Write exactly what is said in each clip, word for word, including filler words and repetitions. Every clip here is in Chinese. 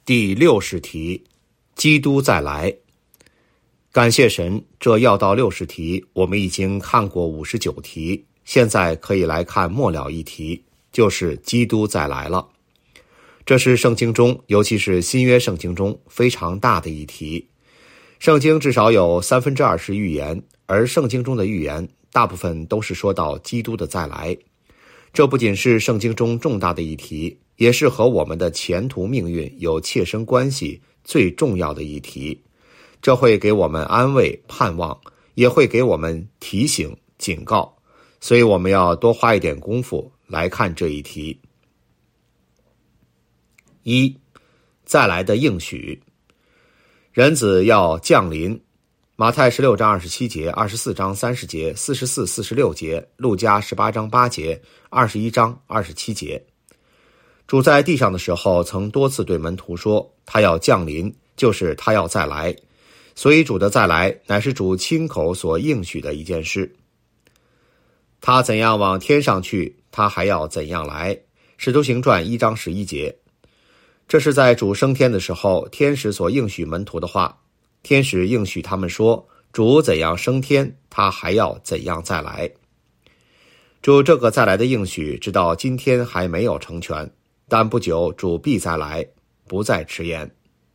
第六十题，基督再来。感谢神，这要道六十题我们已经看过五十九题，现在可以来看末了一题，就是基督再来了。这是圣经中，尤其是新约圣经中非常大的一题。圣经至少有三分之二是预言，而圣经中的预言大部分都是说到基督的再来。这不仅是圣经中重大的一题，也是和我们的前途命运有切身关系最重要的一题。这会给我们安慰盼望，也会给我们提醒警告，所以我们要多花一点功夫来看这一题。一，再来的应许。人子要降临，马太十六章二十七节，二十四章三十节，四十四、四十六节，路加十八章八节，二十一章二十七节。主在地上的时候曾多次对门徒说，他要降临，就是他要再来。所以主的再来乃是主亲口所应许的一件事。他怎样往天上去，他还要怎样来。使徒行传一章十一节。这是在主升天的时候，天使所应许门徒的话。天使应许他们说，主怎样升天，他还要怎样再来。主这个再来的应许直到今天还没有成全，但不久主必再来，不再迟延。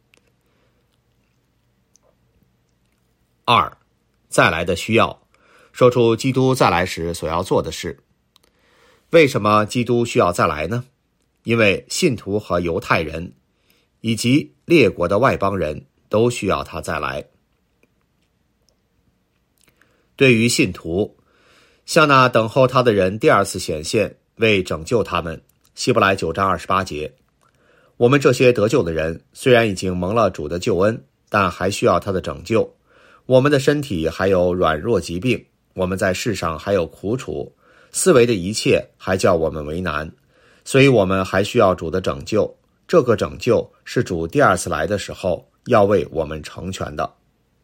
二，再来的需要，说出基督再来时所要做的事。为什么基督需要再来呢？因为信徒和犹太人以及列国的外邦人都需要他再来。对于信徒，向那等候他的人第二次显现，为拯救他们。希伯来九章二十八节。我们这些得救的人，虽然已经蒙了主的救恩，但还需要他的拯救。我们的身体还有软弱疾病，我们在世上还有苦楚，四围的一切还叫我们为难，所以我们还需要主的拯救。这个拯救是主第二次来的时候要为我们成全的。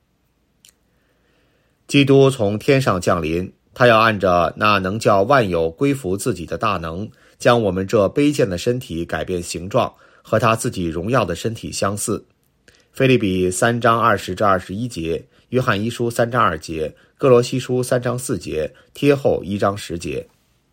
基督从天上降临，他要按着那能叫万有归服自己的大能，将我们这卑贱的身体改变形状，和他自己荣耀的身体相似。腓立比三章二十至二十一节，约翰一书三章二节，哥罗西书三章四节，帖后一章十节。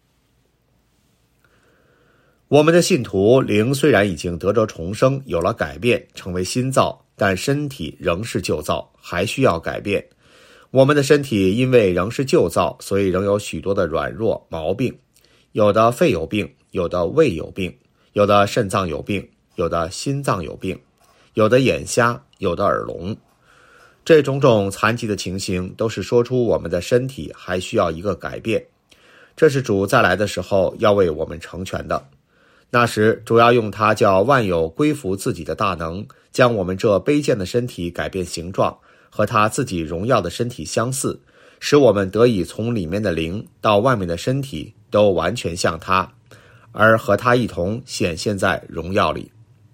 我们的信徒灵虽然已经得着重生，有了改变，成为新造，但身体仍是旧造，还需要改变。我们的身体因为仍是旧造，所以仍有许多的软弱毛病，有的肺有病，有的胃有病，有的肾脏有病，有的心脏有病，有的眼瞎，有的耳聋。这种种残疾的情形都是说出我们的身体还需要一个改变，这是主再来的时候要为我们成全的。那时主要用他叫万有归服自己的大能，将我们这卑贱的身体改变形状，和他自己荣耀的身体相似，使我们得以从里面的灵到外面的身体都完全像他，而和他一同显现在荣耀里。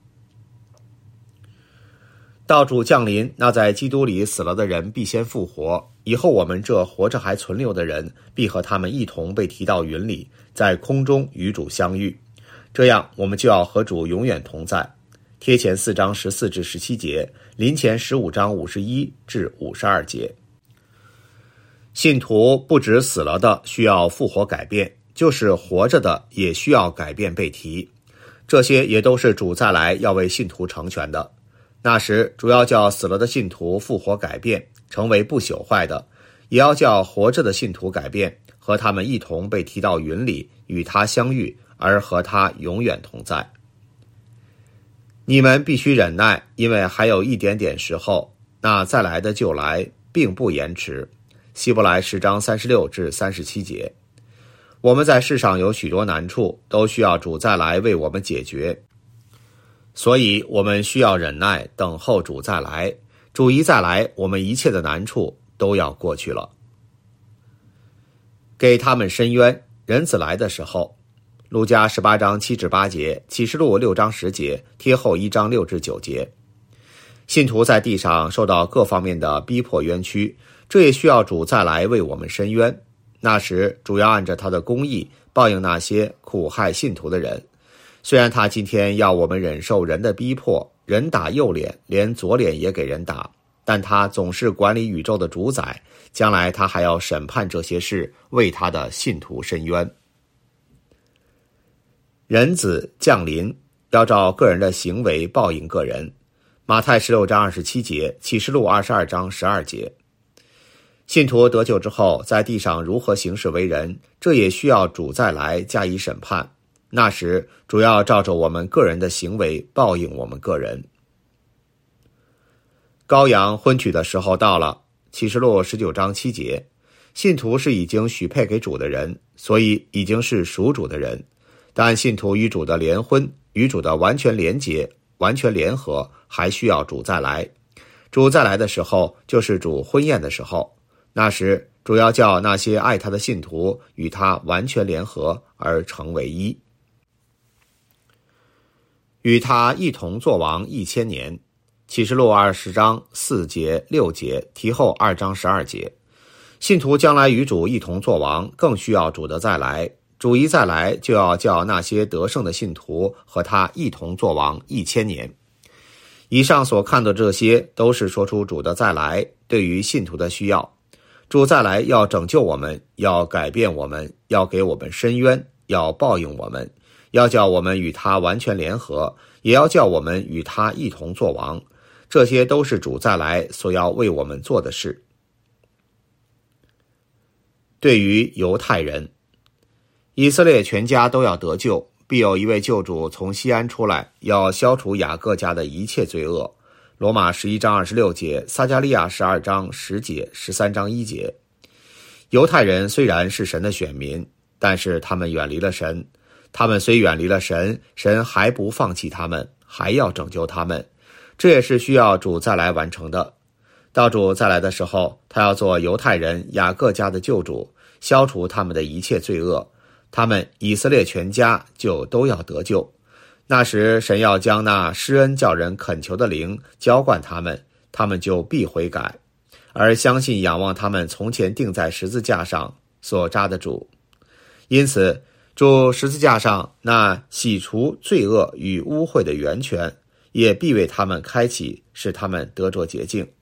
到主降临，那在基督里死了的人必先复活，以后我们这活着还存留的人必和他们一同被提到云里，在空中与主相遇，这样我们就要和主永远同在。贴前四章十四至十七节，临前十五章五十一至五十二节。信徒不止死了的需要复活改变，就是活着的也需要改变被提，这些也都是主再来要为信徒成全的。那时主要叫死了的信徒复活改变，成为不朽坏的，也要叫活着的信徒改变，和他们一同被提到云里，与他相遇，而和他永远同在。你们必须忍耐，因为还有一点点时候，那再来的就来，并不延迟。希伯来十章三十六至三十七节。我们在世上有许多难处，都需要主再来为我们解决，所以我们需要忍耐，等候主再来。主一再来，我们一切的难处都要过去了。给他们伸冤，人子来的时候。路加十八章七至八节，启示录六章十节，帖后一章六至九节。信徒在地上受到各方面的逼迫冤屈，这也需要主再来为我们伸冤。那时主要按着他的公义报应那些苦害信徒的人。虽然他今天要我们忍受人的逼迫， 人打右脸，连左脸也给人打，但他总是管理宇宙的主宰，将来他还要审判这些事，为他的信徒伸冤。人子降临，要照个人的行为报应个人。马太十六章二十七节，启示录二十二章十二节。信徒得救之后，在地上如何行事为人，这也需要主再来加以审判。那时主要照着我们个人的行为报应我们个人。羔羊婚娶的时候到了，启示录十九章七节。信徒是已经许配给主的人，所以已经是属主的人。但信徒与主的联婚，与主的完全连结、完全联合，还需要主再来。主再来的时候，就是主婚宴的时候。那时主要叫那些爱他的信徒与他完全联合而成为一，与他一同作王一千年。启示录二十章四节六节，提后二章十二节。信徒将来与主一同作王，更需要主的再来。主一再来，就要叫那些得胜的信徒和他一同作王一千年。以上所看的这些，都是说出主的再来对于信徒的需要。主再来要拯救我们，要改变我们，要给我们伸冤，要报应我们，要叫我们与他完全联合，也要叫我们与他一同作王。这些都是主再来所要为我们做的事。对于犹太人，以色列全家都要得救，必有一位救主从西安出来，要消除雅各家的一切罪恶。罗马十一章二十六节，撒迦利亚十二章十节，十三章一节。犹太人虽然是神的选民，但是他们远离了神。他们虽远离了神，神还不放弃他们，还要拯救他们。这也是需要主再来完成的。到主再来的时候，他要做犹太人雅各家的救主，消除他们的一切罪恶，他们以色列全家就都要得救。那时神要将那施恩叫人恳求的灵浇灌他们，他们就必悔改，而相信仰望他们从前钉在十字架上所扎的主。因此主十字架上那洗除罪恶与污秽的源泉，也必为他们开启，使他们得着洁净。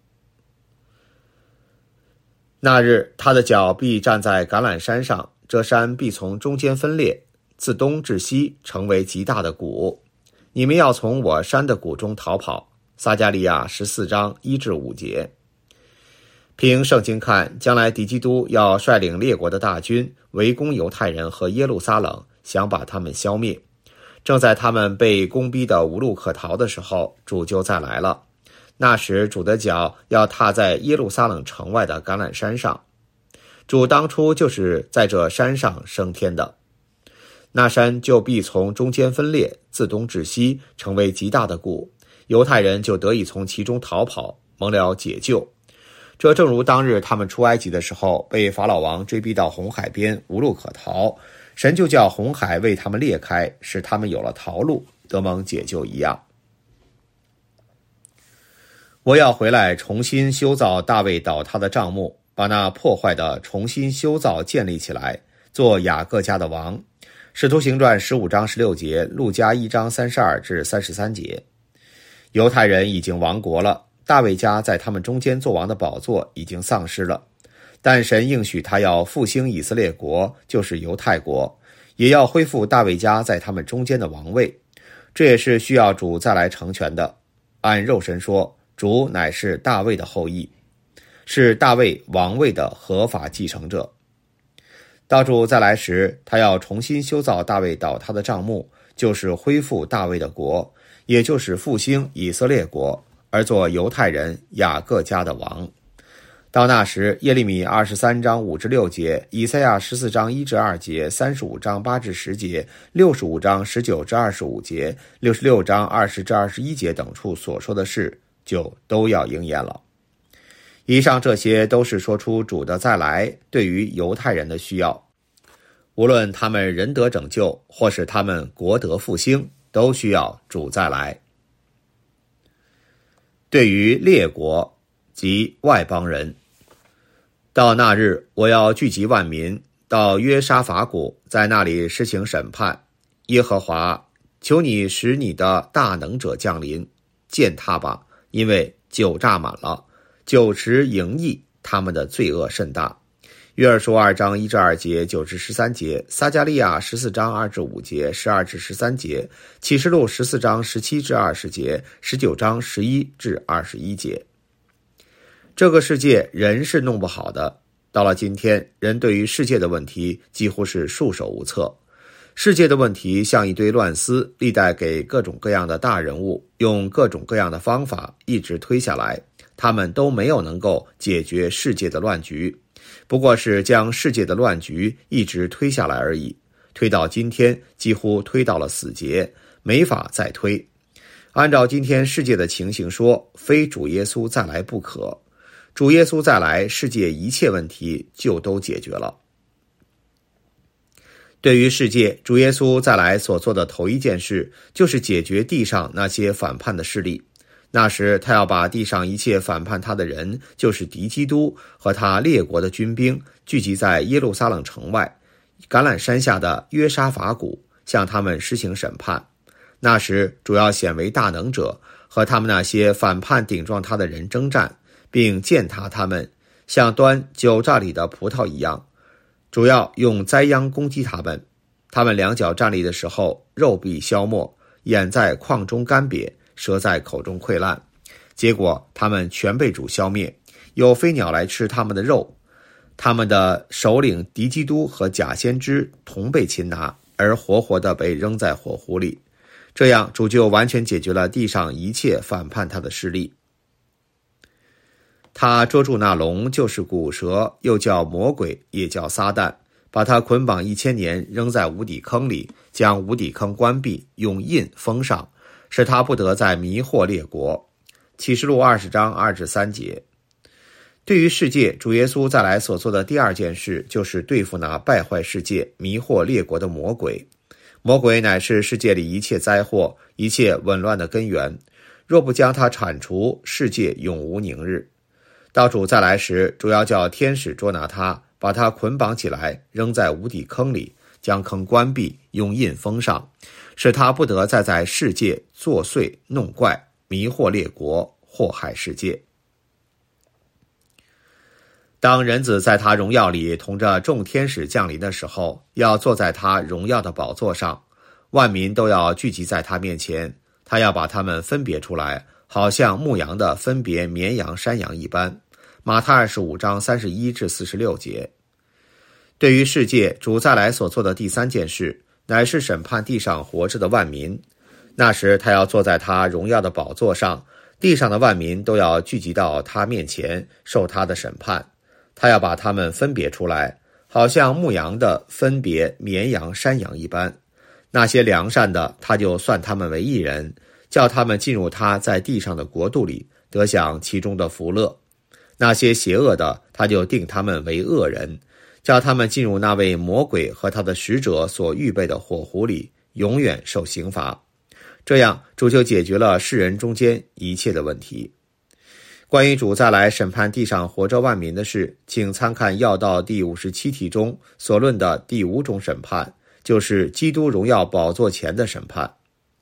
那日他的脚必站在橄榄山上，这山必从中间分裂，自东至西成为极大的谷。你们要从我山的谷中逃跑。撒迦利亚十四章一至五节。凭圣经看，将来敌基督要率领列国的大军围攻犹太人和耶路撒冷，想把他们消灭。正在他们被攻逼得无路可逃的时候，主就再来了。那时主的脚要踏在耶路撒冷城外的橄榄山上。主当初就是在这山上升天的。那山就必从中间分裂，自东至西成为极大的谷，犹太人就得以从其中逃跑，蒙了解救。这正如当日他们出埃及的时候，被法老王追逼到红海边，无路可逃，神就叫红海为他们裂开，使他们有了逃路，得蒙解救一样。我要回来重新修造大卫倒塌的帐幕，把那破坏的重新修造建立起来，做雅各家的王。使徒行传十五章十六节，路加一章三十二至三十三节。犹太人已经亡国了，大卫家在他们中间做王的宝座已经丧失了，但神应许他要复兴以色列国，就是犹太国，也要恢复大卫家在他们中间的王位。这也是需要主再来成全的。按肉身说，主乃是大卫的后裔，是大卫王位的合法继承者。到主再来时，他要重新修造大卫倒塌的帐幕，就是恢复大卫的国，也就是复兴以色列国，而做犹太人雅各家的王。到那时，耶利米二十三章五至六节，以赛亚十四章一至二节，三十五章八至十节，六十五章十九至二十五节，六十六章二十至二十一节等处所说的事，就都要应验了。以上这些都是说出主的再来对于犹太人的需要，无论他们人得拯救，或是他们国得复兴，都需要主再来。对于列国及外邦人，到那日，我要聚集万民，到约沙法谷，在那里施行审判。耶和华，求你使你的大能者降临， 践踏吧，因为酒榨满了，酒池盈溢，他们的罪恶甚大。约珥书二章一至二节，九至十三节，撒迦利亚十四章二至五节，十二至十三节，启示录十四章十七至二十节，十九章十一至二十一节。这个世界人是弄不好的，到了今天，人对于世界的问题几乎是束手无策。世界的问题像一堆乱丝，历代给各种各样的大人物用各种各样的方法一直推下来，他们都没有能够解决世界的乱局，不过是将世界的乱局一直推下来而已，推到今天几乎推到了死结，没法再推。按照今天世界的情形说，非主耶稣再来不可。主耶稣再来，世界一切问题就都解决了。对于世界，主耶稣再来所做的头一件事，就是解决地上那些反叛的势力。那时他要把地上一切反叛他的人，就是敌基督和他列国的军兵，聚集在耶路撒冷城外橄榄山下的约沙法谷，向他们施行审判。那时主要显为大能者，和他们那些反叛顶撞他的人征战，并践踏他们，像端酒榨里的葡萄一样，主要用灾殃攻击他们。他们两脚站立的时候，肉必消没，眼在眶中干瘪，舌在口中溃烂。结果他们全被主消灭，有飞鸟来吃他们的肉。他们的首领敌基督和假先知同被擒拿，而活活的被扔在火湖里。这样主就完全解决了地上一切反叛他的势力。他捉住那龙，就是古蛇，又叫魔鬼，也叫撒旦，把他捆绑一千年，扔在无底坑里，将无底坑关闭，用印封上，使他不得再迷惑列国。启示录二十章二至三节。对于世界，主耶稣再来所做的第二件事，就是对付那败坏世界、迷惑列国的魔鬼。魔鬼乃是世界里一切灾祸、一切紊乱的根源，若不将它铲除，世界永无宁日。到主再来时，主要叫天使捉拿他，把他捆绑起来，扔在无底坑里，将坑关闭，用印封上，使他不得再在世界作祟弄怪，迷惑列国，祸害世界。当人子在他荣耀里同着众天使降临的时候，要坐在他荣耀的宝座上，万民都要聚集在他面前，他要把他们分别出来，好像牧羊的分别绵羊山羊一般。马太二十五章三十一至四十六节。对于世界，主再来所做的第三件事，乃是审判地上活着的万民。那时他要坐在他荣耀的宝座上，地上的万民都要聚集到他面前，受他的审判。他要把他们分别出来，好像牧羊的分别绵羊山羊一般。那些良善的，他就算他们为义人，叫他们进入他在地上的国度里，得享其中的福乐。那些邪恶的，他就定他们为恶人，叫他们进入那位魔鬼和他的使者所预备的火湖里，永远受刑罚。这样主就解决了世人中间一切的问题。关于主再来审判地上活着万民的事，请参看要道第五十七题中所论的第五种审判，就是基督荣耀宝座前的审判。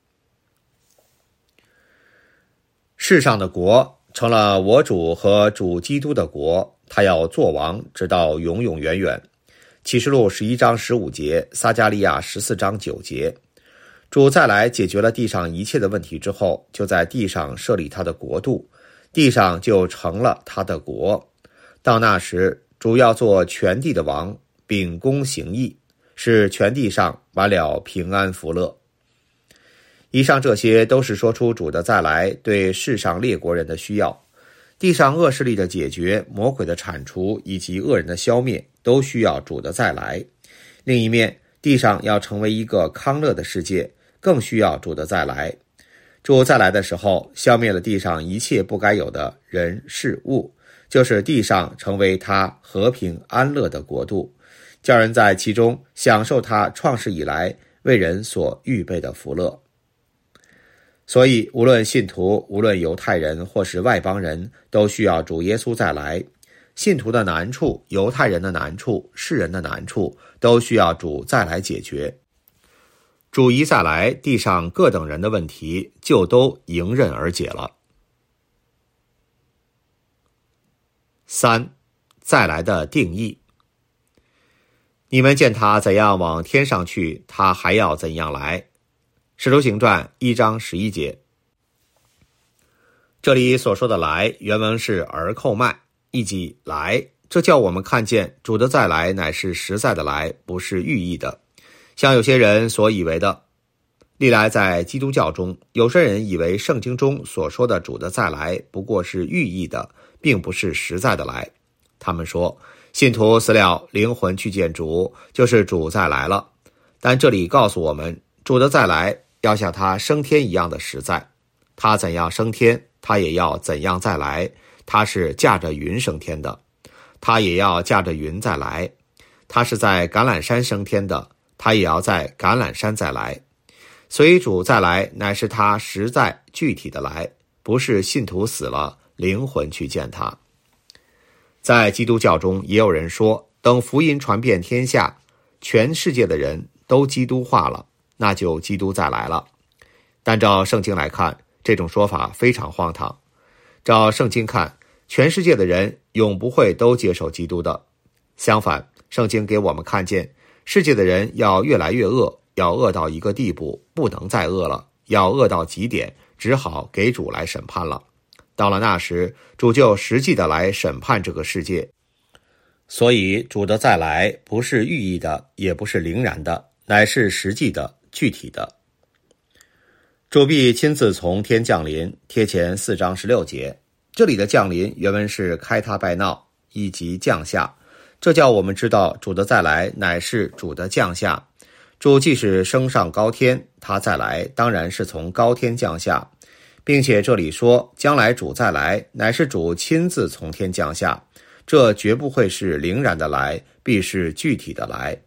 世上的国成了我主和主基督的国，他要作王，直到永永远远。启示录十一章十五节，撒迦利亚十四章九节。主再来解决了地上一切的问题之后，就在地上设立他的国度，地上就成了他的国。到那时，主要做全地的王，秉公行义，使全地上完了平安福乐。以上这些都是说出主的再来对世上列国人的需要。地上恶势力的解决、魔鬼的铲除以及恶人的消灭，都需要主的再来。另一面，地上要成为一个康乐的世界，更需要主的再来。主再来的时候，消灭了地上一切不该有的人事物，就是地上成为他和平安乐的国度，叫人在其中享受他创世以来为人所预备的福乐。所以无论信徒，无论犹太人或是外邦人，都需要主耶稣再来。信徒的难处、犹太人的难处、世人的难处，都需要主再来解决。 主一再来，地上各等人的问题就都迎刃而解了。三，再来的定义。你们见他怎样往天上去，他还要怎样来。使徒行传一章十一节。这里所说的来，原文是儿寇麦，意即来，这叫我们看见主的再来乃是实在的来，不是寓意的，像有些人所以为的。历来在基督教中，有些人以为圣经中所说的主的再来不过是寓意的，并不是实在的来。他们说信徒死了，灵魂去见主，就是主再来了。但这里告诉我们，主的再来要像他升天一样的实在。他怎样升天，他也要怎样再来。他是驾着云升天的，他也要驾着云再来。他是在橄榄山升天的，他也要在橄榄山再来。所以主再来乃是他实在具体的来，不是信徒死了，灵魂去见他。在基督教中也有人说，等福音传遍天下，全世界的人都基督化了，那就基督再来了。但照圣经来看，这种说法非常荒唐。照圣经看，全世界的人永不会都接受基督的。相反，圣经给我们看见，世界的人要越来越恶，要恶到一个地步，不能再恶了，要恶到极点，只好给主来审判了。到了那时，主就实际的来审判这个世界。所以主的再来不是寓意的，也不是灵然的，乃是实际的、具体的。主必亲自从天降临，贴前四章十六节。这里的降临原文是开他拜闹，以及降下，这叫我们知道主的再来乃是主的降下。主即使升上高天，他再来当然是从高天降下，并且这里说将来主再来乃是主亲自从天降下，这绝不会是灵然的来，必是具体的来。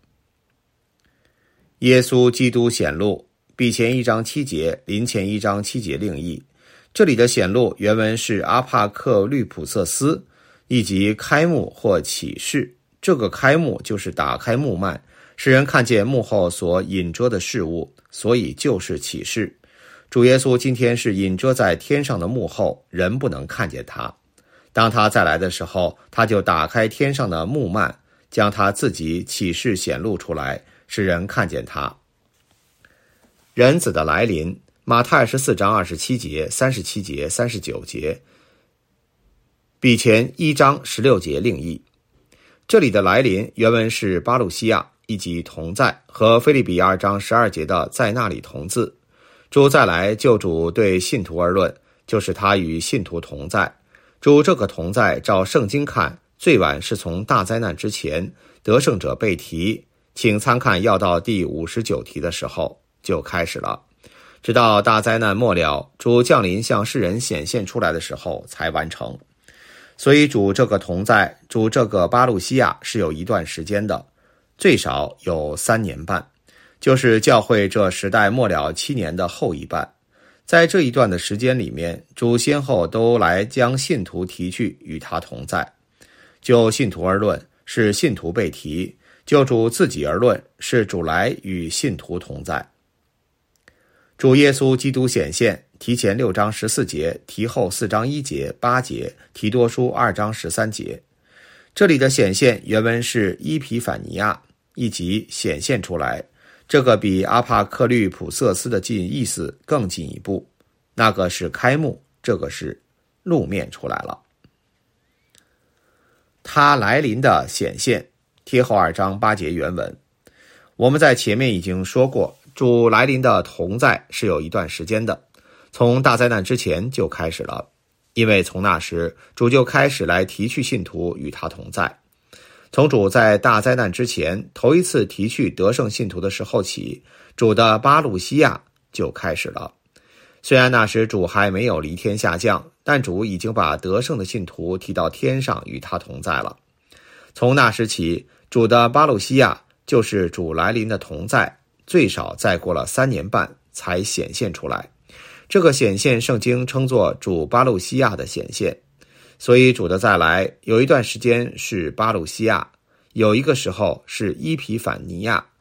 耶稣基督显露，比前一章七节，临前一章七节另译。这里的显露原文是阿帕克律普瑟斯，以及开幕或启示。这个开幕就是打开幕幔，使人看见幕后所隐遮的事物，所以就是启示。主耶稣今天是隐遮在天上的幕后，人不能看见他。当他再来的时候，他就打开天上的幕幔，将他自己启示显露出来，使人看见他。人子的来临，马太十四章二十七节、三十七节、三十九节，比前一章十六节另译。这里的来临原文是巴路西亚，以及同在，和腓立比二章十二节的在那里同字。主再来就主对信徒而论，就是他与信徒同在。主这个同在照圣经看，最晚是从大灾难之前，得胜者被提，请参看要到第五十九题的时候就开始了，直到大灾难末了，主降临向世人显现出来的时候才完成。所以主这个同在，主这个巴路西亚是有一段时间的，最少有三年半，就是教会这时代末了七年的后一半。在这一段的时间里面，主先后都来将信徒提去与他同在。就信徒而论，是信徒被提；就主自己而论，是主来与信徒同在。主耶稣基督显现，提前六章十四节，提后四章一节、八节，提多书二章十三节。这里的显现原文是伊皮反尼亚，以及显现出来，这个比阿帕克律普瑟斯的进意思更进一步。那个是开幕，这个是露面出来了。他来临的显现，贴后二章八节原文。我们在前面已经说过，主来临的同在是有一段时间的，从大灾难之前就开始了，因为从那时主就开始来提去信徒与他同在。从主在大灾难之前头一次提去得胜信徒的时候起，主的巴路西亚就开始了。虽然那时主还没有离天下降，但主已经把得胜的信徒提到天上与他同在了。从那时起，主的巴路西亚就是主来临的同在，最少再过了三年半才显现出来。这个显现圣经称作主巴路西亚的显现。所以主的再来有一段时间是巴路西亚，有一个时候是伊皮反尼亚。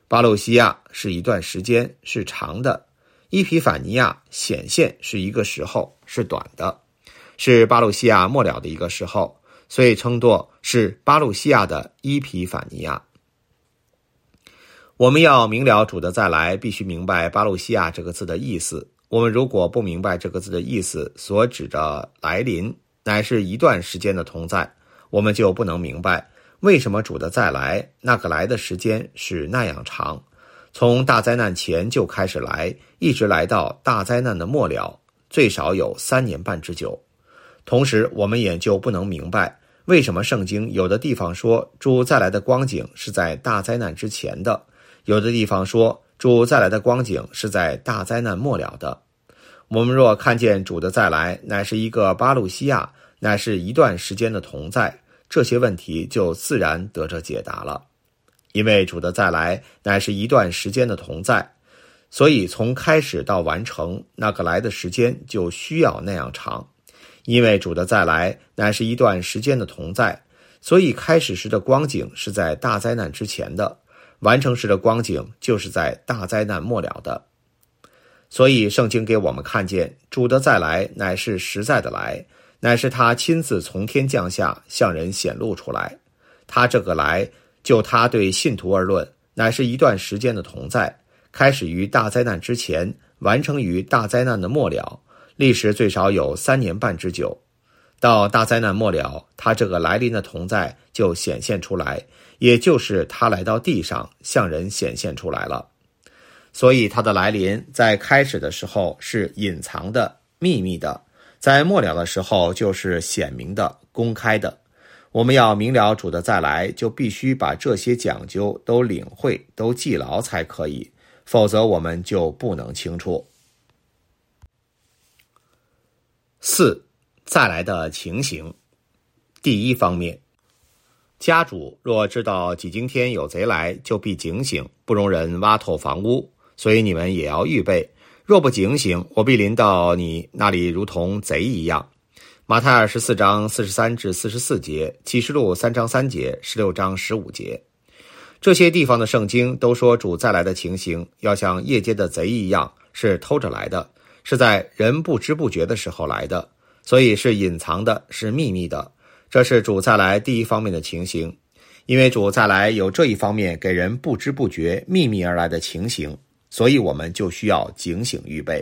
巴路西亚是一段时间，是长的；伊皮法尼亚显现是一个时候，是短的，是巴路西亚末了的一个时候，所以称作是巴路西亚的伊皮法尼亚。我们要明了主的再来，必须明白巴路西亚这个字的意思。我们如果不明白这个字的意思所指的来临乃是一段时间的同在，我们就不能明白为什么主的再来那个来的时间是那样长，从大灾难前就开始来，一直来到大灾难的末了，最少有三年半之久。同时我们也就不能明白为什么圣经有的地方说主再来的光景是在大灾难之前的，有的地方说主再来的光景是在大灾难末了的。我们若看见主的再来乃是一个巴路西亚，乃是一段时间的同在，这些问题就自然得着解答了。因为主的再来乃是一段时间的同在，所以从开始到完成那个来的时间就需要那样长。因为主的再来乃是一段时间的同在，所以开始时的光景是在大灾难之前的，完成时的光景就是在大灾难末了的。所以圣经给我们看见主的再来乃是实在的来，乃是他亲自从天降下向人显露出来。他这个来就他对信徒而论乃是一段时间的同在，开始于大灾难之前，完成于大灾难的末了，历时最少有三年半之久。到大灾难末了，他这个来临的同在就显现出来，也就是他来到地上向人显现出来了。所以他的来临在开始的时候是隐藏的、秘密的，在末了的时候就是显明的、公开的。我们要明了主的再来，就必须把这些讲究都领会、都记牢才可以，否则我们就不能清楚。四、再来的情形。第一方面，家主若知道几经天有贼来，就必警醒，不容人挖透房屋，所以你们也要预备。若不警醒，我必临到你那里如同贼一样。马太二十四章四十三至四十四节，启示录三章三节，十六章十五节。这些地方的圣经都说主再来的情形要像夜间的贼一样，是偷着来的，是在人不知不觉的时候来的，所以是隐藏的，是秘密的。这是主再来第一方面的情形。因为主再来有这一方面给人不知不觉秘密而来的情形，所以我们就需要警醒预备。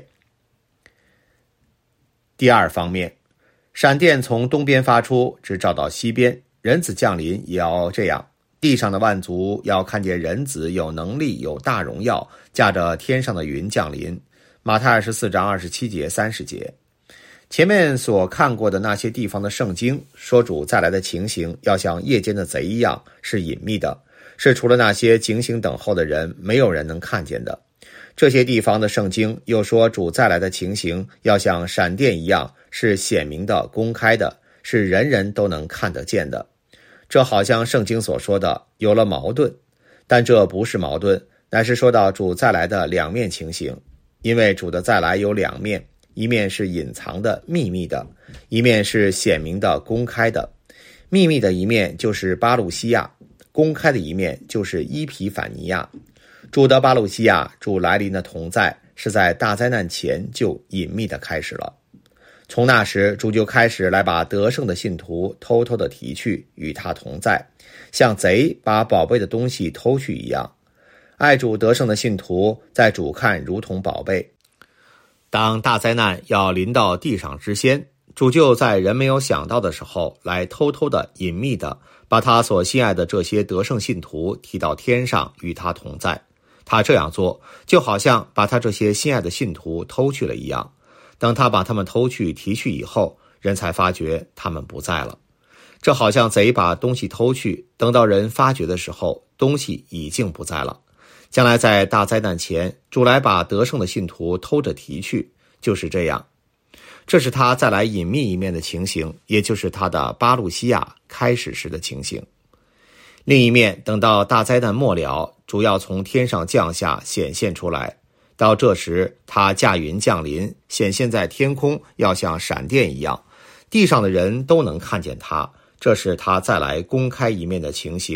第二方面，闪电从东边发出，直照到西边，人子降临也要这样。地上的万族要看见人子有能力，有大荣耀，驾着天上的云降临。马太二十四章二十七节、三十节。前面所看过的那些地方的圣经说主再来的情形要像夜间的贼一样，是隐秘的，是除了那些警醒等候的人，没有人能看见的。这些地方的圣经又说主再来的情形要像闪电一样，是显明的、公开的，是人人都能看得见的。这好像圣经所说的有了矛盾，但这不是矛盾，乃是说到主再来的两面情形。因为主的再来有两面，一面是隐藏的、秘密的，一面是显明的、公开的。秘密的一面就是巴路西亚，公开的一面就是伊皮法尼亚。主的巴路西亚，主来临的同在，是在大灾难前就隐秘的开始了。从那时，主就开始来把得胜的信徒偷偷的提去，与他同在，像贼把宝贝的东西偷去一样。爱主得胜的信徒，在主看如同宝贝。当大灾难要临到地上之先，主就在人没有想到的时候，来偷偷的、隐秘的，把他所心爱的这些得胜信徒提到天上，与他同在。他这样做，就好像把他这些心爱的信徒偷去了一样。等他把他们偷去、提去以后，人才发觉他们不在了。这好像贼把东西偷去，等到人发觉的时候，东西已经不在了。将来在大灾难前，主来把得胜的信徒偷着提去，就是这样。这是他再来隐秘一面的情形，也就是他的巴路西亚开始时的情形。另一面，等到大灾难末了，主要从天上降下显现出来。到这时，他驾云降临，显现在天空，要像闪电一样，地上的人都能看见他。这是他再来公开一面的情形，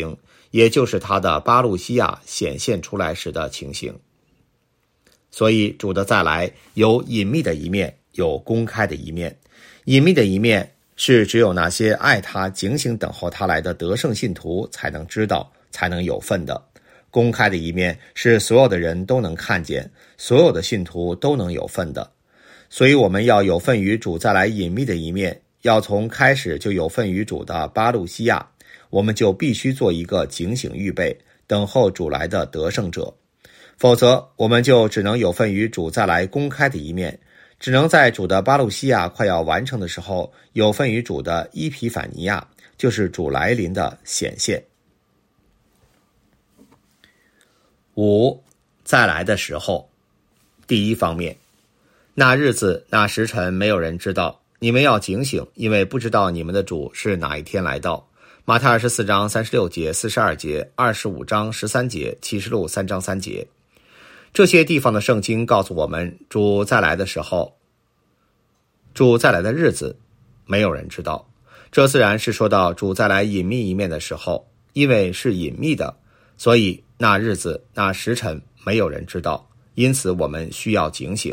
也就是他的巴路西亚显现出来时的情形。所以主的再来有隐秘的一面，有公开的一面。隐秘的一面是只有那些爱他、警醒等候他来的得胜信徒才能知道，才能有份的。公开的一面是所有的人都能看见，所有的信徒都能有份的。所以我们要有份于主再来隐秘的一面，要从开始就有份于主的巴路西亚，我们就必须做一个警醒预备，等候主来的得胜者。否则我们就只能有份于主再来公开的一面，只能在主的巴路西亚快要完成的时候有份于主的伊皮法尼亚，就是主来临的显现。五，再来的时候。第一方面，那日子那时辰没有人知道，你们要警醒，因为不知道你们的主是哪一天来到。马太二十四章三十六节、四十二节、二十五章十三节、启示录三章三节。这些地方的圣经告诉我们，主再来的时候，主再来的日子没有人知道。这自然是说到主再来隐秘一面的时候，因为是隐秘的，所以那日子那时辰没有人知道，因此我们需要警醒。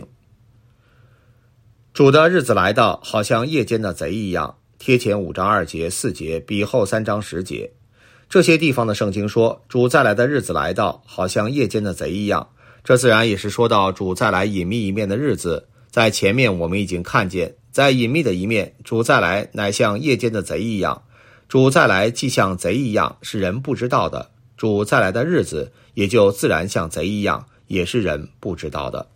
主的日子来到，好像夜间的贼一样。贴前五章二节、四节，比后三章十节。这些地方的圣经说，主再来的日子来到，好像夜间的贼一样。这自然也是说到主再来隐秘一面的日子。在前面我们已经看见，在隐秘的一面，主再来乃像夜间的贼一样。主再来既像贼一样，是人不知道的。主再来的日子也就自然像贼一样，也是人不知道的。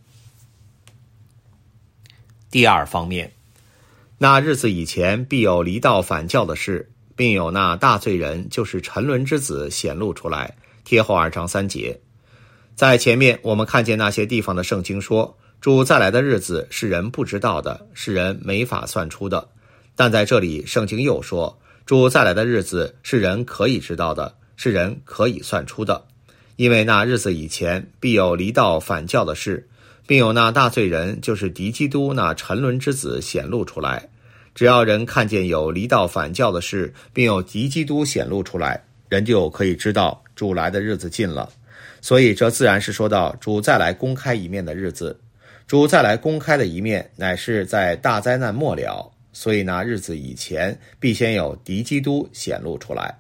第二方面，那日子以前必有离道反教的事，并有那大罪人，就是沉沦之子显露出来。贴后二章三节。在前面我们看见那些地方的圣经说，主再来的日子是人不知道的，是人没法算出的。但在这里圣经又说，主再来的日子是人可以知道的，是人可以算出的。因为那日子以前必有离道反教的事，并有那大罪人，就是敌基督那沉沦之子显露出来。只要人看见有离道反教的事，并有敌基督显露出来，人就可以知道主来的日子近了。所以这自然是说到主再来公开一面的日子。主再来公开的一面乃是在大灾难末了，所以那日子以前必先有敌基督显露出来。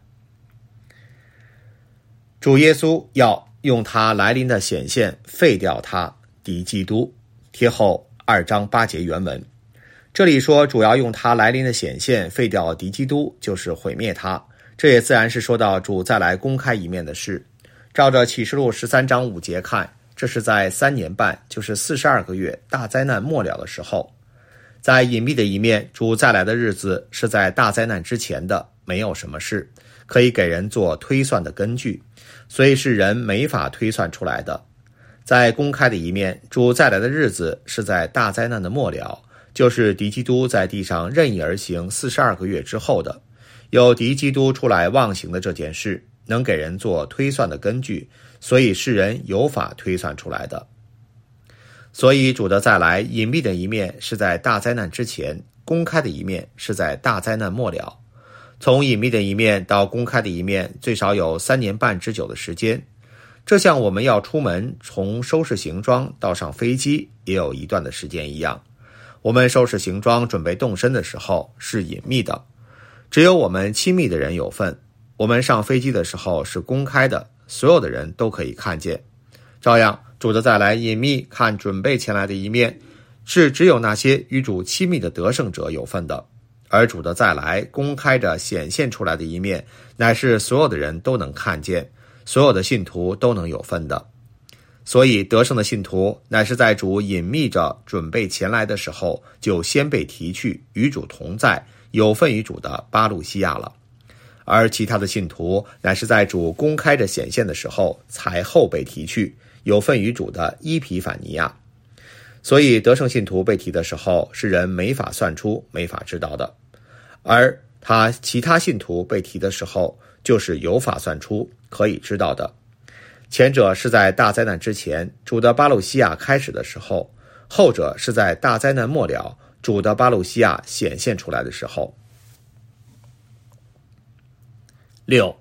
主耶稣要用他来临的显现废掉他敌基督。贴后二章八节原文。这里说主要用他来临的显现废掉敌基督，就是毁灭他。这也自然是说到主再来公开一面的事。照着启示录十三章五节看，这是在三年半，就是四十二个月大灾难末了的时候。在隐秘的一面，主再来的日子是在大灾难之前的，没有什么事可以给人做推算的根据，所以是人没法推算出来的。在公开的一面，主再来的日子是在大灾难的末了，就是敌基督在地上任意而行四十二个月之后的。有敌基督出来妄行的这件事，能给人做推算的根据，所以是人有法推算出来的。所以主的再来隐秘的一面是在大灾难之前，公开的一面是在大灾难末了。从隐秘的一面到公开的一面，最少有三年半之久的时间。这像我们要出门，从收拾行装到上飞机，也有一段的时间一样。我们收拾行装准备动身的时候是隐秘的，只有我们亲密的人有份。我们上飞机的时候是公开的，所有的人都可以看见。照样主的再来隐秘看准备前来的一面，是只有那些与主亲密的得胜者有份的。而主的再来公开着显现出来的一面，乃是所有的人都能看见，所有的信徒都能有份的。所以得胜的信徒乃是在主隐秘着准备前来的时候，就先被提去，与主同在，有份于主的巴路西亚了。而其他的信徒乃是在主公开着显现的时候，才后被提去，有份于主的伊皮法尼亚。所以得胜信徒被提的时候，是人没法算出，没法知道的。而他其他信徒被提的时候，就是有法算出，可以知道的。前者是在大灾难之前，主的巴路西亚开始的时候；后者是在大灾难末了，主的巴路西亚显现出来的时候。六，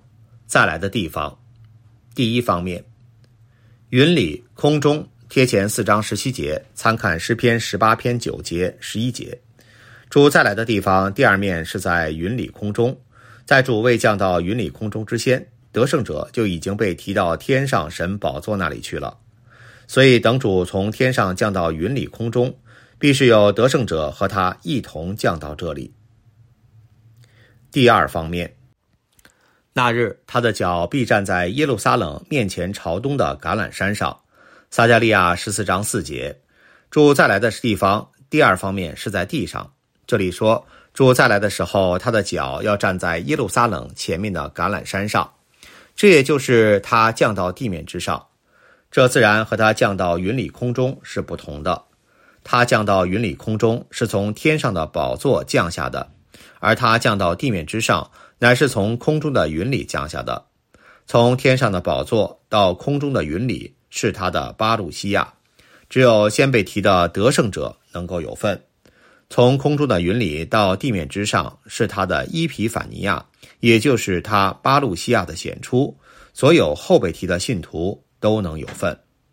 再来的地方。第一方面，云里空中，贴前四章十七节，参看诗篇十八篇九节、十一节。主再来的地方，第二面是在云里空中。在主未降到云里空中之先，得胜者就已经被提到天上神宝座那里去了。所以等主从天上降到云里空中，必是有得胜者和他一同降到这里。第二方面，那日他的脚必站在耶路撒冷面前朝东的橄榄山上。撒迦利亚十四章四节。主再来的地方，第二方面是在地上。这里说主再来的时候，他的脚要站在耶路撒冷前面的橄榄山上，这也就是他降到地面之上。这自然和他降到云里空中是不同的。他降到云里空中是从天上的宝座降下的，而他降到地面之上乃是从空中的云里降下的。从天上的宝座到空中的云里是他的巴路西亚，只有先被提的得胜者能够有份。从空中的云里到地面之上是他的伊皮法尼亚，也就是他巴路西亚的显出，所有后被提的信徒都能有份。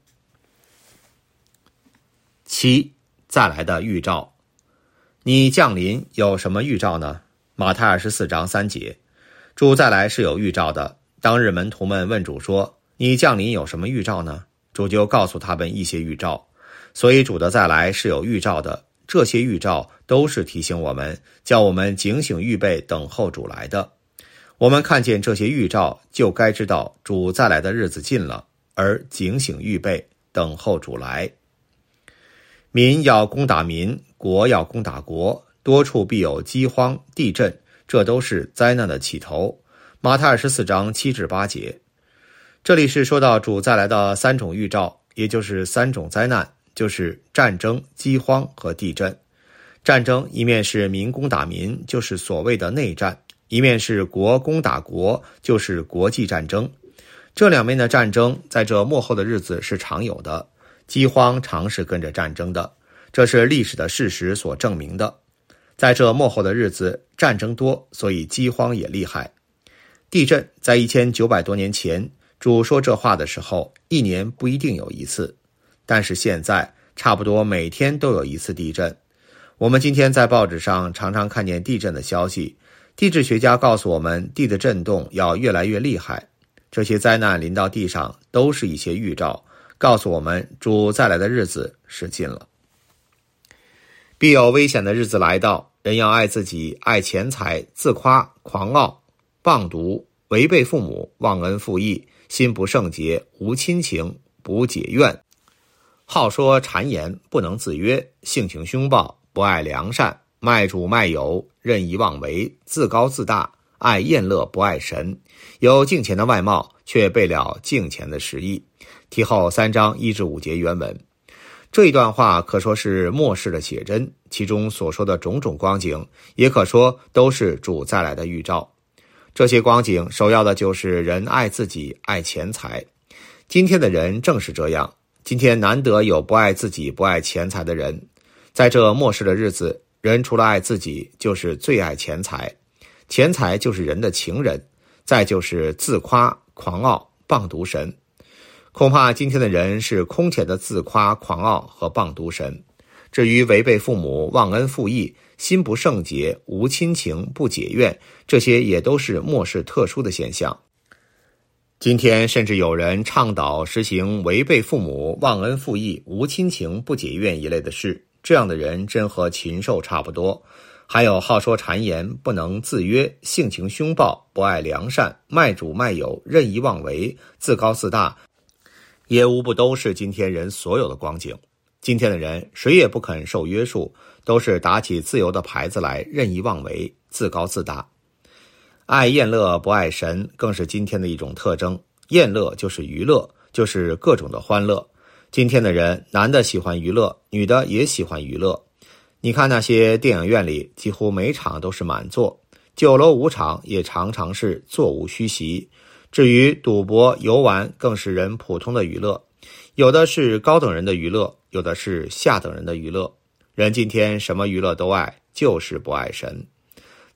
七，再来的预兆。你降临有什么预兆呢？马太二十四章三节。主再来是有预兆的。当日门徒们问主说，你降临有什么预兆呢？主就告诉他们一些预兆。所以主的再来是有预兆的，这些预兆都是提醒我们，叫我们警醒预备等候主来的。我们看见这些预兆，就该知道主再来的日子近了，而警醒预备等候主来。民要攻打民，国要攻打国，多处必有饥荒、地震，这都是灾难的起头。马太二十四章七至八节。这里是说到主再来的三种预兆，也就是三种灾难，就是战争、饥荒和地震。战争一面是民攻打民，就是所谓的内战；一面是国攻打国，就是国际战争。这两面的战争在这末后的日子是常有的，饥荒常是跟着战争的，这是历史的事实所证明的。在这末后的日子，战争多，所以饥荒也厉害。地震在一千九百多年前，主说这话的时候，一年不一定有一次，但是现在差不多每天都有一次地震。我们今天在报纸上常常看见地震的消息，地质学家告诉我们，地的震动要越来越厉害。这些灾难临到地上，都是一些预兆，告诉我们主再来的日子是近了。必有危险的日子来到，人要爱自己，爱钱财，自夸，狂傲，谤毒，违背父母，忘恩负义，心不圣洁，无亲情，不解怨，好说谗言，不能自约，性情凶暴，不爱良善，卖主卖友，任意妄为，自高自大，爱宴乐，不爱神，有敬虔的外貌，却背了敬虔的实意。题后三章一至五节原文。这一段话可说是末世的写真，其中所说的种种光景，也可说都是主再来的预兆。这些光景首要的就是人爱自己，爱钱财。今天的人正是这样，今天难得有不爱自己，不爱钱财的人。在这末世的日子，人除了爱自己，就是最爱钱财。钱财就是人的情人，再就是自夸、狂傲、谤毒神。恐怕今天的人是空前的自夸、狂傲和谤毒神。至于违背父母、忘恩负义、心不圣洁、无亲情、不解怨，这些也都是末世特殊的现象。今天甚至有人倡导实行违背父母、忘恩负义、无亲情、不解怨一类的事，这样的人真和禽兽差不多。还有好说谗言，不能自约，性情凶暴，不爱良善，卖主卖友，任意妄为，自高自大，也无不都是今天人所有的光景。今天的人谁也不肯受约束，都是打起自由的牌子来，任意妄为，自高自大。爱宴乐不爱神，更是今天的一种特征。宴乐就是娱乐，就是各种的欢乐。今天的人，男的喜欢娱乐，女的也喜欢娱乐。你看那些电影院里，几乎每场都是满座，酒楼舞场也常常是座无虚席。至于赌博、游玩，更是人普通的娱乐，有的是高等人的娱乐，有的是下等人的娱乐。人今天什么娱乐都爱，就是不爱神。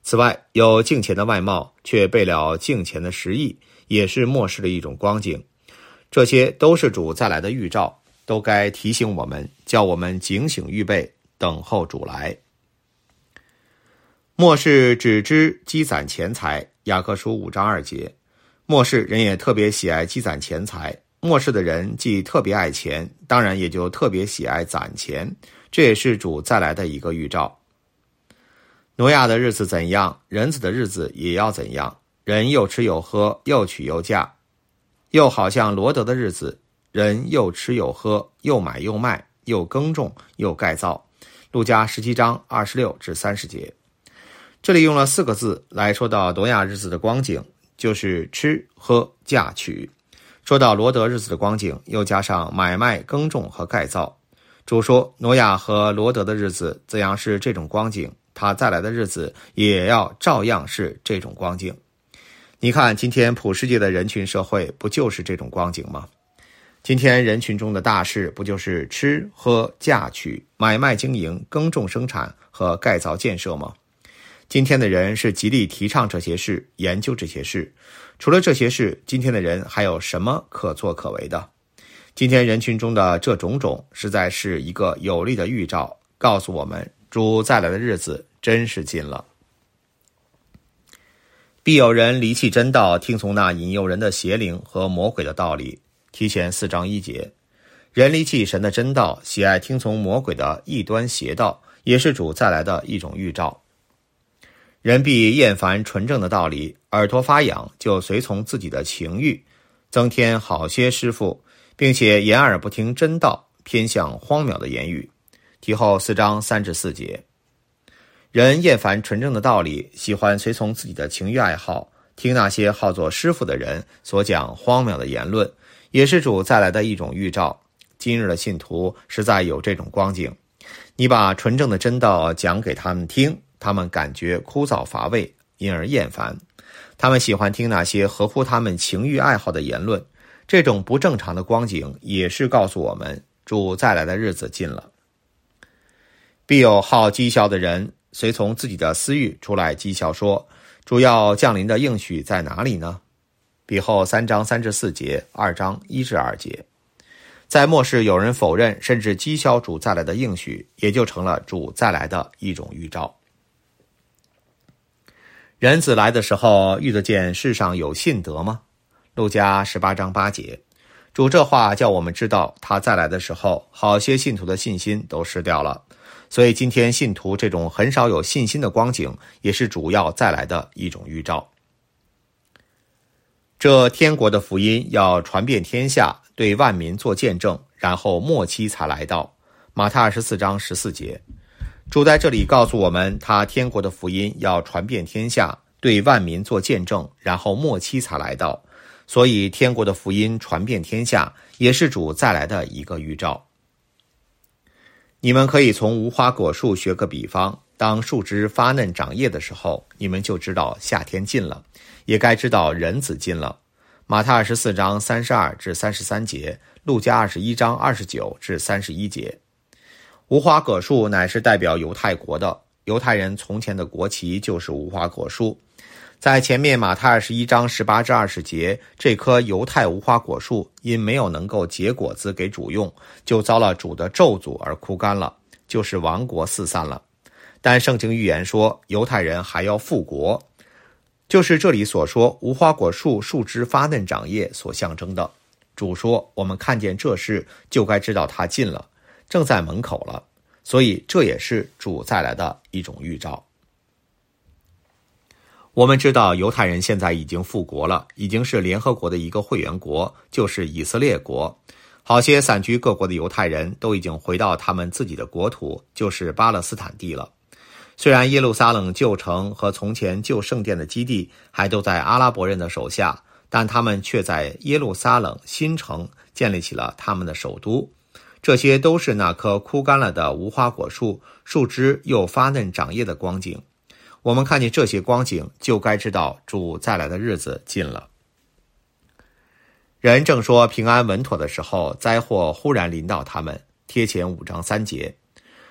此外，有敬虔的外貌，却背了敬虔的实意，也是末世的一种光景。这些都是主再来的预兆，都该提醒我们，叫我们警醒预备，等候主来。末世只知积攒钱财，雅各书五章二节。末世人也特别喜爱积攒钱财，末世的人既特别爱钱，当然也就特别喜爱攒钱，这也是主再来的一个预兆。挪亚的日子怎样，人子的日子也要怎样。人又吃又喝，又娶又嫁，又好像罗得的日子，人又吃又喝，又买又卖，又耕种又盖造。路加十七章二十六至三十节。这里用了四个字来说到挪亚日子的光景，就是吃喝嫁娶。说到罗得日子的光景，又加上买卖耕种和盖造。主说挪亚和罗得的日子怎样是这种光景，他再来的日子也要照样是这种光景。你看今天普世界的人群社会不就是这种光景吗？今天人群中的大事不就是吃喝嫁娶、买卖经营、耕种生产和盖造建设吗？今天的人是极力提倡这些事，研究这些事。除了这些事，今天的人还有什么可作可为的？今天人群中的这种种实在是一个有力的预兆，告诉我们主再来的日子真是近了。必有人离弃真道，听从那引诱人的邪灵和魔鬼的道理。提前四章一节。人离弃神的真道，喜爱听从魔鬼的异端邪道，也是主再来的一种预兆。人必厌烦纯正的道理，耳朵发痒，就随从自己的情欲，增添好些师傅，并且掩耳不听真道，偏向荒谬的言语。提后四章三至四节。人厌烦纯正的道理，喜欢随从自己的情欲爱好，听那些好做师傅的人所讲荒谬的言论，也是主再来的一种预兆。今日的信徒实在有这种光景，你把纯正的真道讲给他们听，他们感觉枯燥乏味，因而厌烦。他们喜欢听那些合乎他们情欲爱好的言论，这种不正常的光景也是告诉我们，主再来的日子近了。必有好讥笑的人，随从自己的私欲出来讥笑说，主要降临的应许在哪里呢？彼后三章三至四节，二章一至二节。在末世有人否认甚至讥笑主再来的应许，也就成了主再来的一种预兆。人子来的时候，遇得见世上有信德吗？路加十八章八节。主这话叫我们知道，他再来的时候，好些信徒的信心都失掉了。所以今天信徒这种很少有信心的光景，也是主要再来的一种预兆。这天国的福音要传遍天下，对万民做见证，然后末期才来到。马太二十四章十四节。主在这里告诉我们，他天国的福音要传遍天下，对万民做见证，然后末期才来到。所以天国的福音传遍天下，也是主再来的一个预兆。你们可以从无花果树学个比方，当树枝发嫩长叶的时候，你们就知道夏天近了，也该知道人子近了。马太二十四章三十二至三十三节，路加二十一章二十九至三十一节。无花果树乃是代表犹太国的，犹太人从前的国旗就是无花果树。在前面马太二十一章十八至二十节，这棵犹太无花果树因没有能够结果子给主用，就遭了主的咒诅而枯干了，就是亡国四散了。但圣经预言说，犹太人还要复国，就是这里所说无花果树树枝发嫩长叶所象征的。主说，我们看见这事，就该知道它近了，正在门口了。所以这也是主再来的一种预兆。我们知道犹太人现在已经复国了，已经是联合国的一个会员国，就是以色列国。好些散居各国的犹太人都已经回到他们自己的国土，就是巴勒斯坦地了。虽然耶路撒冷旧城和从前旧圣殿的基地还都在阿拉伯人的手下，但他们却在耶路撒冷新城建立起了他们的首都。这些都是那棵枯干了的无花果树，树枝又发嫩长叶的光景。我们看见这些光景，就该知道主再来的日子近了。人正说平安稳妥的时候，灾祸忽然临到他们。贴前五章三节。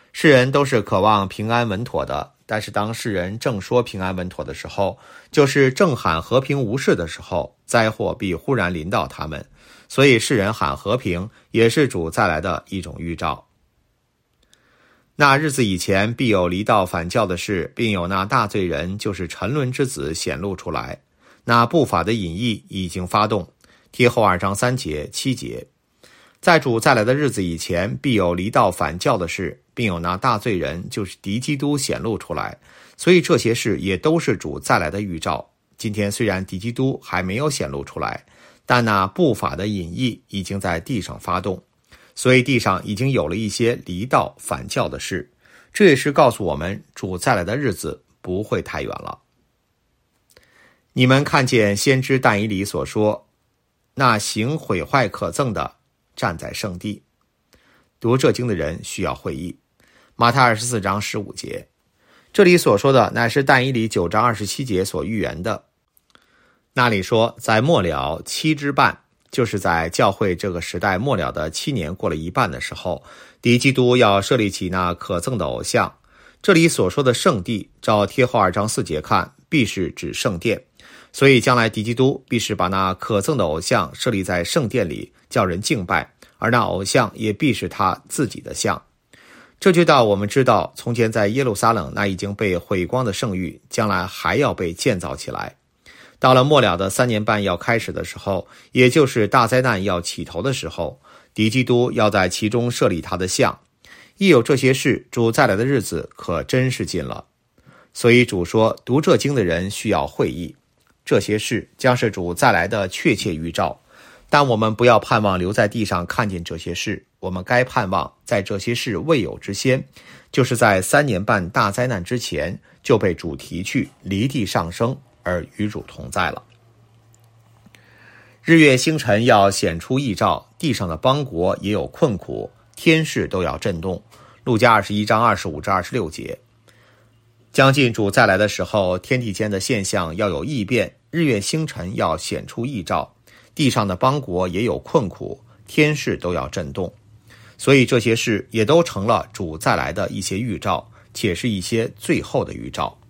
世人都是渴望平安稳妥的，但是当世人正说平安稳妥的时候，就是正喊和平无事的时候，灾祸必忽然临到他们。所以世人喊和平，也是主再来的一种预兆。那日子以前，必有离道反教的事，并有那大罪人，就是沉沦之子显露出来。那不法的隐意已经发动。帖后二章三节、七节。在主再来的日子以前，必有离道反教的事，并有那大罪人，就是敌基督显露出来。所以这些事也都是主再来的预兆。今天虽然敌基督还没有显露出来，但那不法的隐意已经在地上发动，所以地上已经有了一些离道反教的事。这也是告诉我们，主再来的日子不会太远了。你们看见先知但以理所说，那行毁坏可憎的站在圣地。读这经的人需要会意。马太二十四章十五节，这里所说的乃是但以理九章二十七节所预言的。那里说，在末了七之半，就是在教会这个时代末了的七年过了一半的时候，敌基督要设立起那可憎的偶像。这里所说的圣地，照帖后二章四节看，必是指圣殿。所以将来敌基督必是把那可憎的偶像设立在圣殿里，叫人敬拜，而那偶像也必是他自己的像。这就到我们知道，从前在耶路撒冷那已经被毁光的圣域，将来还要被建造起来。到了末了的三年半要开始的时候，也就是大灾难要起头的时候，敌基督要在其中设立他的像。一有这些事，主再来的日子可真是近了。所以主说，读这经的人需要会意。这些事将是主再来的确切预兆，但我们不要盼望留在地上看见这些事，我们该盼望在这些事未有之先，就是在三年半大灾难之前，就被主提去，离地上升，而与主同在了。日月星辰要显出异兆，地上的邦国也有困苦，天势都要震动。路加二十一章二十五至二十六节。将近主再来的时候，天地间的现象要有异变，日月星辰要显出异兆，地上的邦国也有困苦，天势都要震动。所以这些事也都成了主再来的一些预兆，且是一些最后的预兆。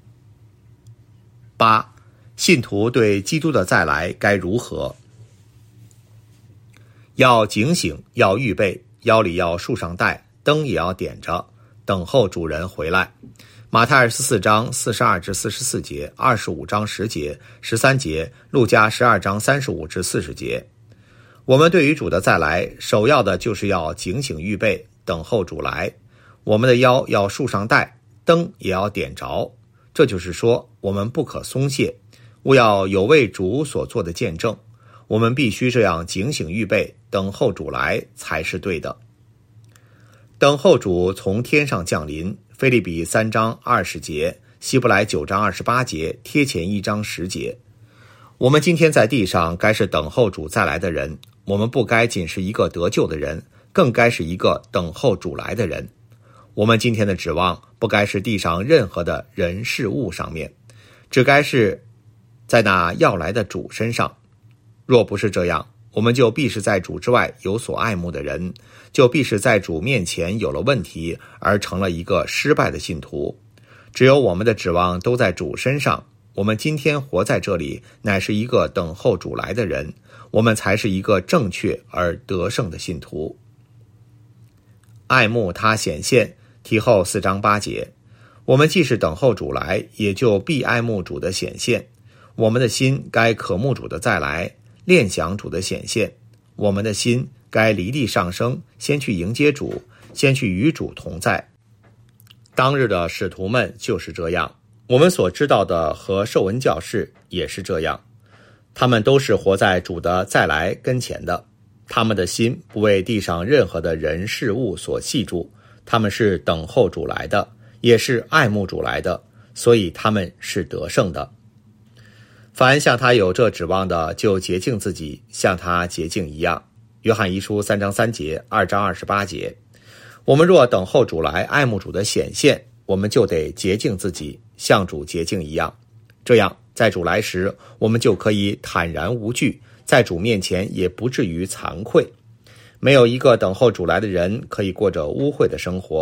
八、信徒对基督的再来该如何？要警醒，要预备，腰里要束上带，灯也要点着，等候主人回来。马太二十四章四十二至四十四节，二十五章十节、十三节，路加十二章三十五至四十节。我们对于主的再来，首要的就是要警醒预备，等候主来。我们的腰要束上带，灯也要点着。这就是说，我们不可松懈，务要有为主所做的见证。我们必须这样警醒预备，等候主来才是对的。等候主从天上降临，腓立比三章二十节，希伯来九章二十八节，贴前一章十节。我们今天在地上该是等候主再来的人，我们不该仅是一个得救的人，更该是一个等候主来的人。我们今天的指望不该是地上任何的人事物上面，只该是在那要来的主身上。若不是这样，我们就必是在主之外有所爱慕的人，就必是在主面前有了问题，而成了一个失败的信徒。只有我们的指望都在主身上，我们今天活在这里，乃是一个等候主来的人，我们才是一个正确而得胜的信徒。爱慕他显现，题后四章八节。我们既是等候主来，也就必爱慕主的显现。我们的心该渴慕主的再来，恋想主的显现。我们的心该离地上升，先去迎接主，先去与主同在。当日的使徒们就是这样，我们所知道的和受文教士也是这样，他们都是活在主的再来跟前的，他们的心不为地上任何的人事物所系住，他们是等候主来的，也是爱慕主来的，所以他们是得胜的。凡向他有这指望的，就洁净自己，像他洁净一样。约翰一书三章三节，二章二十八节。我们若等候主来，爱慕主的显现，我们就得洁净自己，像主洁净一样。这样，在主来时，我们就可以坦然无惧，在主面前也不至于惭愧。没有一个等候主来的人可以过着污秽的生活，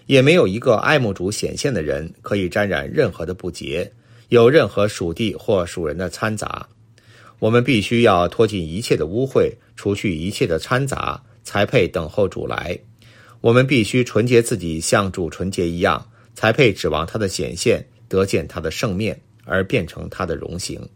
也没有一个爱慕主显现的人可以沾染任何的不洁，有任何属地或属人的掺杂。我们必须要脱尽一切的污秽，除去一切的掺杂，才配等候主来。我们必须纯洁自己，像主纯洁一样，才配指望他的显现，得见他的圣面，而变成他的荣形。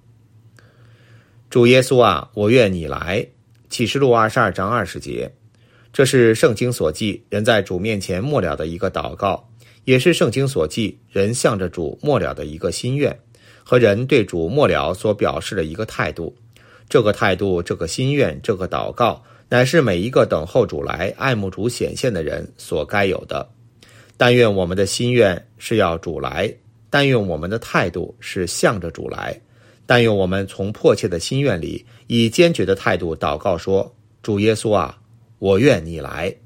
主耶稣啊，我愿你来。启示录二十二章二十节，这是圣经所记人在主面前末了的一个祷告，也是圣经所记人向着主末了的一个心愿，和人对主末了所表示的一个态度。这个态度，这个心愿，这个祷告，乃是每一个等候主来、爱慕主显现的人所该有的。但愿我们的心愿是要主来，但愿我们的态度是向着主来，但愿我们从迫切的心愿里，以坚决的态度祷告说：主耶稣啊，我愿你来。